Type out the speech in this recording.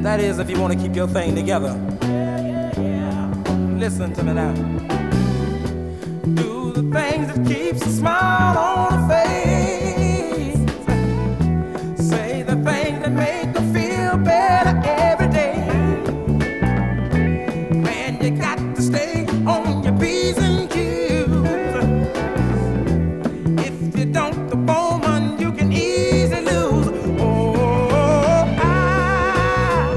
That is, if you want to keep your thing together. Listen to me now. Do the things that keeps a smile on the face.